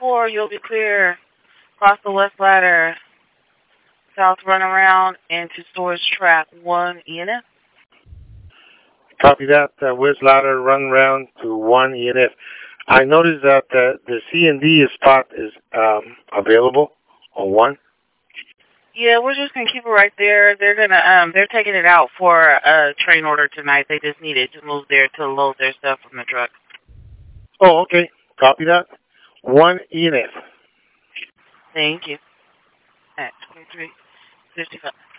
4, you'll be clear. Cross the west ladder. South runaround into storage track 1 ENF. Copy that. West ladder run round to 1 ENF. I noticed that the C&D spot is available on 1. Yeah, we're just gonna keep it right there. They're taking it out for a train order tonight. They just need it to move there to load their stuff from the truck. Oh, okay. Copy that. 1 ENF. Thank you. At 23:55.